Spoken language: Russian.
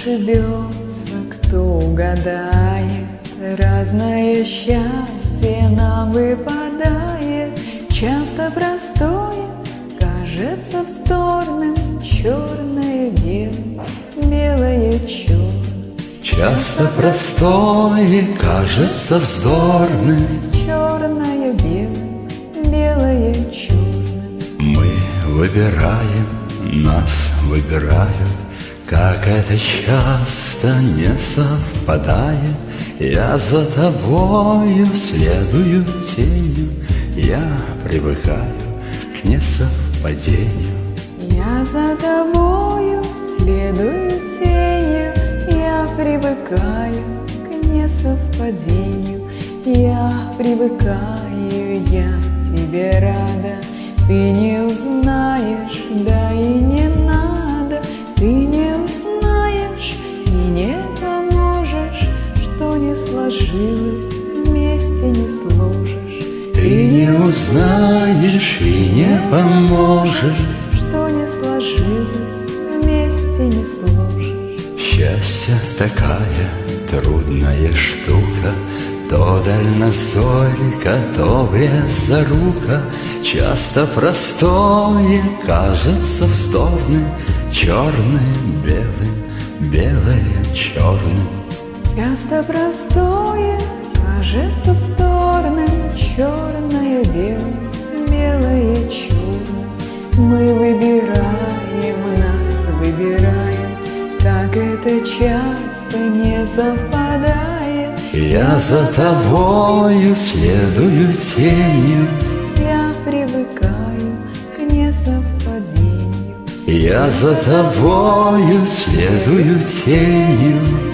ошибется, кто угадает, разное счастье нам выпадает. Часто простое кажется вздорным, черное белое, белое черное. Часто простое кажется вздорным, черное белое, белое черное. мы выбираем, нас выбирают, как это часто не совпадает. Я за тобою следую тенью, я привыкаю к несовпадению. Я за тобою следую тенью, я привыкаю к несовпадению. Я привыкаю, я тебе рада, ты не узнаешь, да и не надо. Ты не узнаешь и не поможешь, что не сложилось, вместе не сложишь. Ты не узнаешь и не поможешь, что не сложилось, вместе не сложишь. счастье такая трудная штука, то дальнозорька, то близорука. Часто простое кажется вздорным, черным, белым, белое черным. Часто простое кажется вздорным, черное белое, белое черное. Мы выбираем, нас выбираем, как это часто не совпадает. Я за тобою следую тенью, я привыкаю к несовпадению. я за тобою следую тенью.